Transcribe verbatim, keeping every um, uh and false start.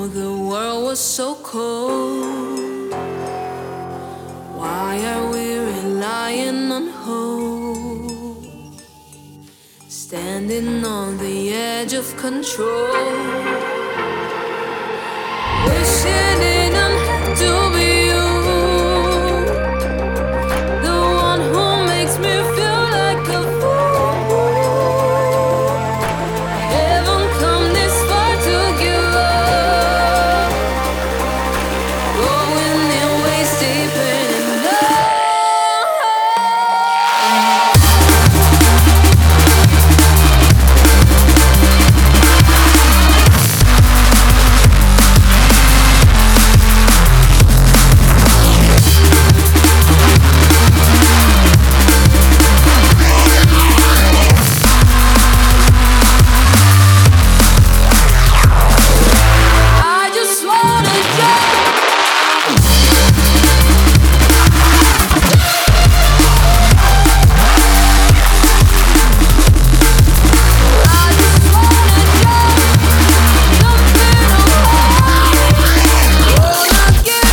know the world was so cold? Why are we relying on hope? Standing on the edge of control.